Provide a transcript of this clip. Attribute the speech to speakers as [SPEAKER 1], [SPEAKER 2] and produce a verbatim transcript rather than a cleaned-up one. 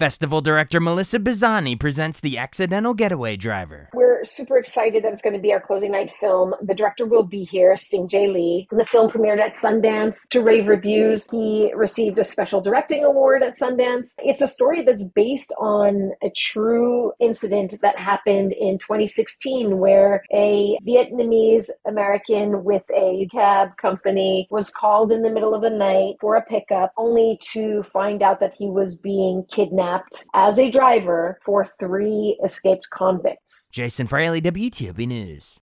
[SPEAKER 1] Festival director Melissa Bizzani presents The Accidental Getaway Driver.
[SPEAKER 2] We're super excited that it's going to be our closing night film. The director will be here, Sing-Jae Lee. The film premiered at Sundance to rave reviews. He received a special directing award at Sundance. It's a story that's based on a true incident that happened in twenty sixteen where a Vietnamese American with a cab company was called in the middle of the night for a pickup, only to find out that he was being kidnapped as a driver for three escaped convicts.
[SPEAKER 1] Jason Fraley, W T O P News.